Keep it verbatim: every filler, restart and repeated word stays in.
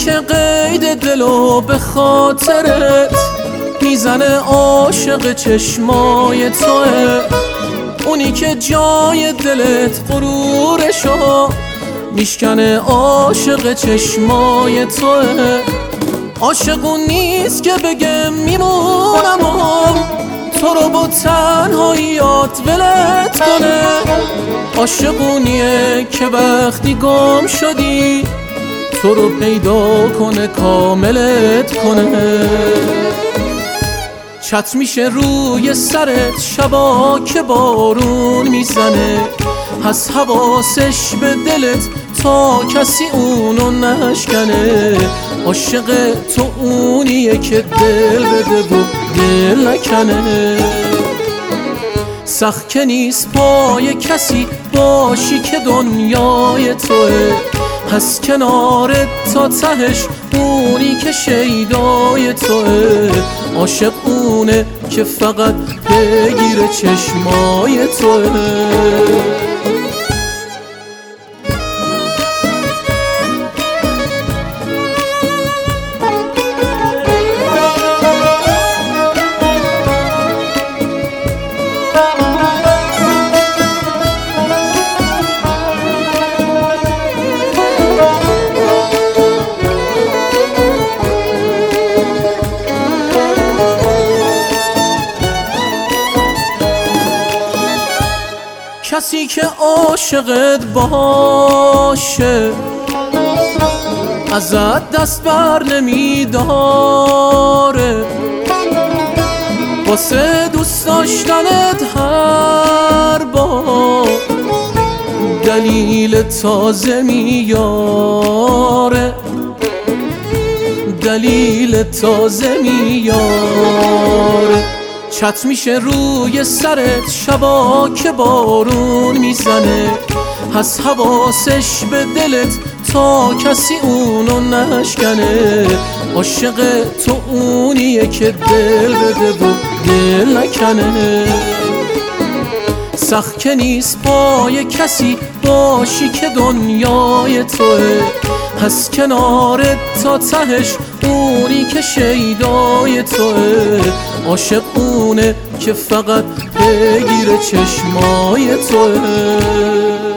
که قید دلو به خاطرت میزنه عاشق چشمای توه، اونی که جای دلت غرورشو میشکنه عاشق چشمای توه. عاشق اون نیست که بگه میمونم و تو رو با تنهاییات ولت کنه، عاشق اونیه که وقتی گم شدی تو رو پیدا کنه کاملت کنه. چت میشه روی سرت شبا که بارون میزنه، هست حواسش به دلت تا کسی اونو نشکنه، عاشق تو اونیه که دل بده و دل نکنه. سخت که نیست پای کسی باشی که دنیای توه، هست کنارت تا تهش اونی که شیدای توه، عاشق اونه که فقط بگیره چشمای توه. کسی که عاشقت باشه ازت دست بر نمیداره، واسه دوست داشتنت هر بار دلیل تازه میاره، دلیل تازه میاره. چت میشه روی سرت شبا که بارون میزنه، هست حواسش به دلت تا کسی اونو نشکنه، عاشق تو اونیه که دل بده و دل نکنه. سخت که نیست پای کسی باشی که دنیای توه، هست کنارت تا تهش اونی که شیدای توه، عاشق اونه که فقط بگیره چشمای توه.